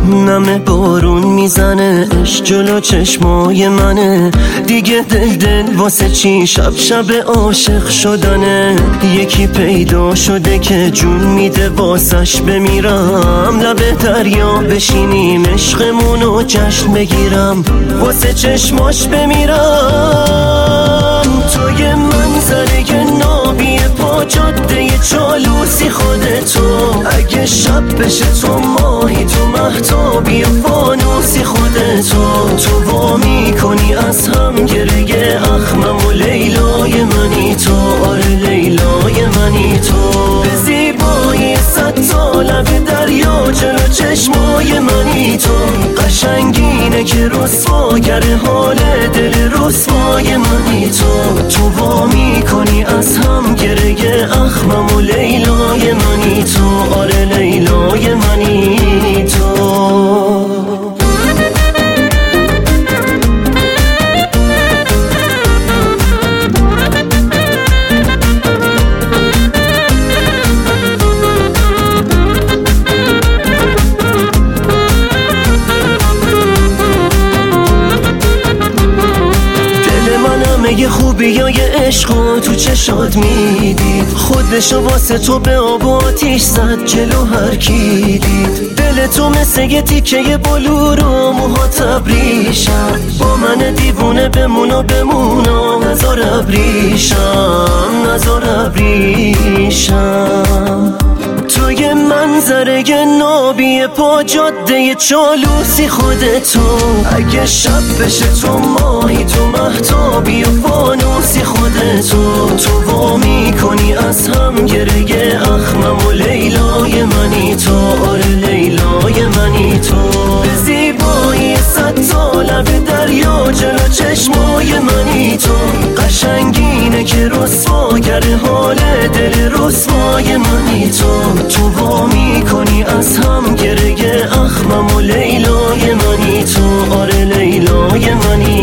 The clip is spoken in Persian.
نم بارون میزنه عشق جلو چشمای منه، دیگه دل واسه چی شب شب عاشق شدنه. یکی پیدا شده که جون میده واسش بمیرم، لب دریا بشینیم عشقمونو جشن بگیرم، واسه چشماش بمیرم. توی منظره نابی پا جاده چالوسی خودتو، اگه شب بشه تو ماهی تو مهتابی و فانوسی خودتو، تو وا میکنی از هم گره اخمم و لیلای منی تو، آره لیلای منی تو. به زیبایی صد تا لب دریا جلو چشمای منی تو، قشنگینه که رسواگر حال دل رسوای منی تو، تو وا میکنی از هم گره اخمم و لیلای منی تو، آره لیلای منی تو. یه خوبیای عشقو تو چشات میدید، خودشو واسه تو به آب و آتیش زد جلو هر کی دید. دل تو مثل یه تیکه بلور و موها تبریشم، با من دیوونه بمون و نزار ابریشم. توی منظره نابی پا جاده چالوسی خودتو، اگه شب بشه تو ماهی تو مهتابی و فانوسی خودتو، تو وا میکنی از هم گره اخمم و لیلای منی تو، آره لیلای منی تو. به زیبایی صد تا لب دریا جلو چشمای منی تو، قشنگینه که رسواگر حال دل رسوای منی تو، تو وا میکنی از هم گره اخمم و لیلای منی تو، آره لیلای منی